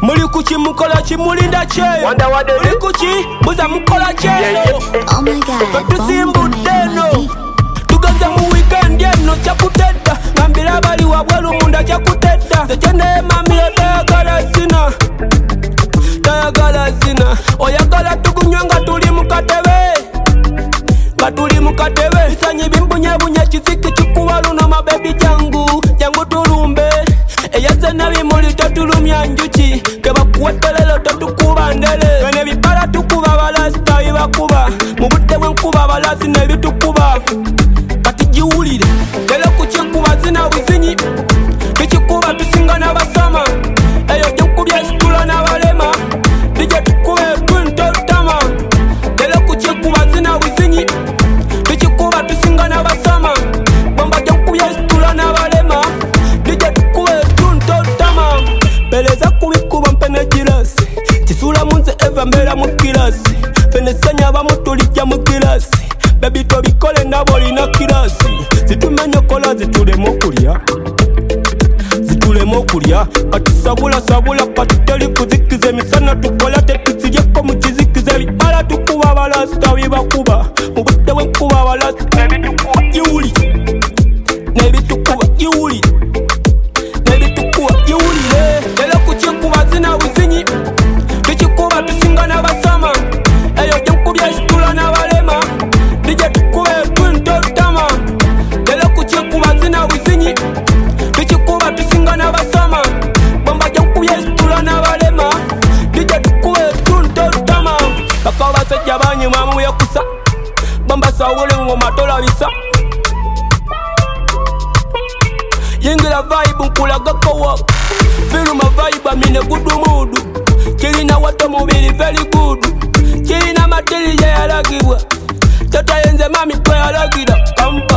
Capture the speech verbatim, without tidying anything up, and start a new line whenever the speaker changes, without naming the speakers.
Muri kuchi mukola chi mulinda cheyo. Muri kuchi muza mukola cheyo.
Oh my God,
Tusimbu deno. Tugaza mu weekend yeno chakuteta. Ngambira bali wabwelu munda chakuteta. Techene mami ya tayagala zina. Tayagala zina. Oyagala tukunywanga tuli mukatebe. Katuli mukatebe. Isanyi bimbunye bunye chiziki chikuwalu na mabebi jangu. Jangu tulumbe. Eyazena bimuli tatulumya njuchi. Keba kuwetelelo tatukuba ndele. Wene bipala tukuba balasta bibakuba. Mubute wenkuba balasi nebitukuba. Kati jiwulire lelo kuchikuba zina wizinyi. Bichikuba tusinga n'abasama. Eyo jekubya situla n'abalema. Dije tukube twinto tama. Lelo kuchikuba zina wizinyi. Bichikuba tusinga n'abasama. Bomba jekubya situla n'abalema. Dije tukube twinto tama. Beleza kubikuba mpene jirasi. Chisula munze eva mbera mu kilasi. Fene senya bamutulija mu kilasi. Baby tobikole ndaboli na kilasi. Zitumenye kola zitulemo kulya. Zitulemo kulya. Kati sabula sabula kati teli kuzikize misana tukola tetusiryeko mu kizikize. Bibala tukuba balasta bibakuba. Mubute wenkuba balasta nebitukuba jiwuli. Nebitukuba jiwuli. Nebitukuba jiwulire. Lelo kuchikuba zina wizinyi. Bichikuba tusinga n'abasama. Eyo jenkubya situla n'abalema. Dije tukube twinto tama. Lelo kuchikuba zina wizinyi. Bichikuba tusinga n'abasama. Bomba jenkubya situla n'abalema. Dije tukube twinto tama. Baka basajja banyima mu yakusa. Bomba sawule ngoma tolabisa. Yingira vibe nkulagako wako. Feel my vibe amine gudu mudu. Kirina watu mubili very good. Kirina matili ya yalagibwa. Tata yenze mami kwe yalagira. Kampa